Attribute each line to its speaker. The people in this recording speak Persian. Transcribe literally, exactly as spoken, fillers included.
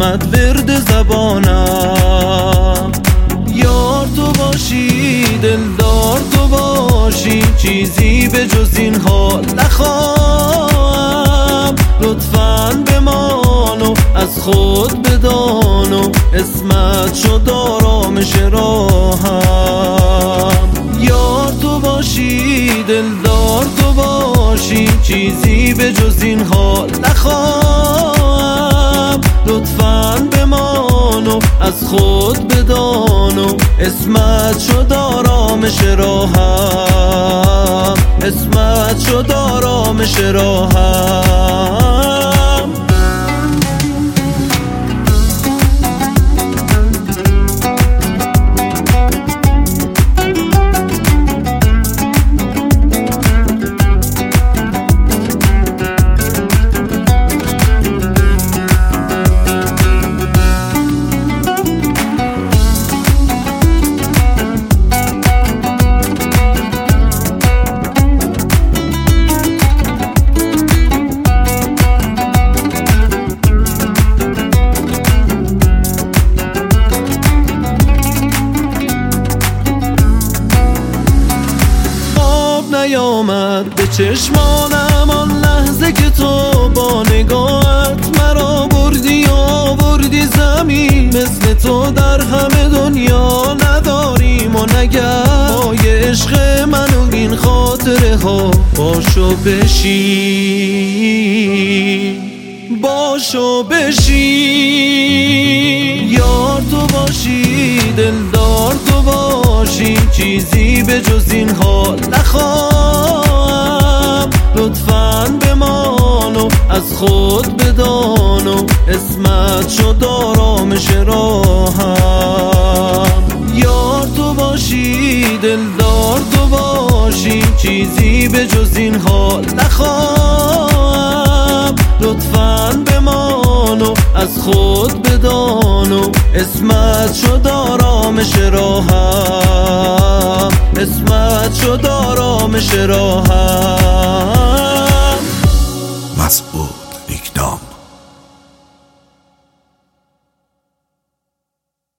Speaker 1: اسمت ورد زبانم. یار تو باشی، دلدار تو باشی، چیزی به جز این حال نخواهم. لطفاً بمان و از خود بدان و اسمت شد آرامش راهم. یار تو باشی، دلدار تو باشی، چیزی به جز این حال نخواهم. لطفاً بمان و از خود بدان و اسمت شد آرامش راهم. اسمت شد آرامش راهم. نیامد به چشمانم آن لحظه که تو با نگاهت مرا بردی آوردی زمین. مثل تو در همه دنیا نداریم و نگر پای عشق من و این خاطره ها باشو بشی، باشو بشی. یار تو باشی، دلدار تو باشی، چیزی به جز این حال نخواهم. لطفاً بمان و از خود بدان و اسمت شد آرامش راهم. یار تو باشی، دلدار تو باشی، چیزی به جز این حال نخواهم. لطفاً بمان و از خود بدان و اسمت شد آرامش راهم. اسمت شد آرامش راهم.